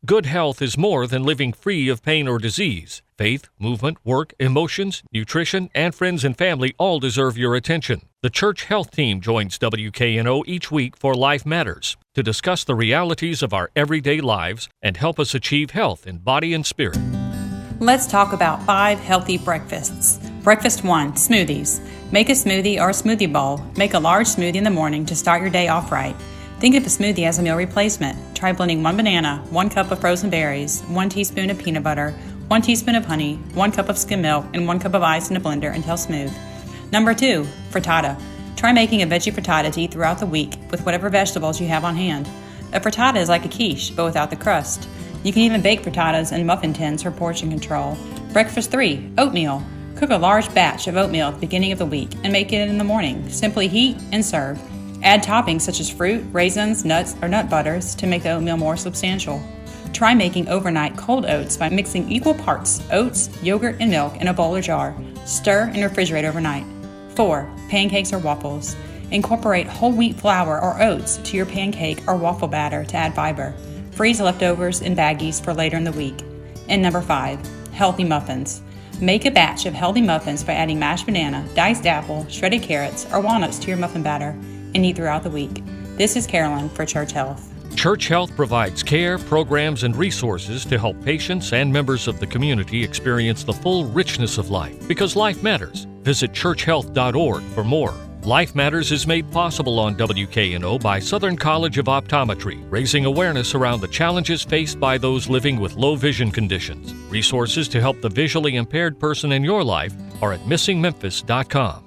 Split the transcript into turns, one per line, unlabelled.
Good health is more than living free of pain or disease. Faith, movement, work, emotions, nutrition, and friends and family all deserve your attention. The Church Health Team joins WKNO each week for Life Matters to discuss the realities of our everyday lives and help us achieve health in body and spirit.
Let's talk about 5 healthy breakfasts. Breakfast 1, smoothies. Make a smoothie or a smoothie bowl. Make a large smoothie in the morning to start your day off right. Think of a smoothie as a meal replacement. Try blending 1 banana, 1 cup of frozen berries, 1 teaspoon of peanut butter, 1 teaspoon of honey, 1 cup of skim milk, and 1 cup of ice in a blender until smooth. Number 2, frittata. Try making a veggie frittata to eat throughout the week with whatever vegetables you have on hand. A frittata is like a quiche, but without the crust. You can even bake frittatas in muffin tins for portion control. Breakfast 3, oatmeal. Cook a large batch of oatmeal at the beginning of the week and make it in the morning. Simply heat and serve. Add toppings such as fruit, raisins, nuts, or nut butters to make the oatmeal more substantial. Try making overnight cold oats by mixing equal parts oats, yogurt, and milk in a bowl or jar. Stir and refrigerate overnight. 4, pancakes or waffles. Incorporate whole wheat flour or oats to your pancake or waffle batter to add fiber. Freeze leftovers in baggies for later in the week. And number 5, healthy muffins. Make a batch of healthy muffins by adding mashed banana, diced apple, shredded carrots, or walnuts to your muffin batter and eat throughout the week. This is Carolyn for Church Health.
Church Health provides care, programs, and resources to help patients and members of the community experience the full richness of life. Because life matters. Visit churchhealth.org for more. Life Matters is made possible on WKNO by Southern College of Optometry, raising awareness around the challenges faced by those living with low vision conditions. Resources to help the visually impaired person in your life are at missingmemphis.com.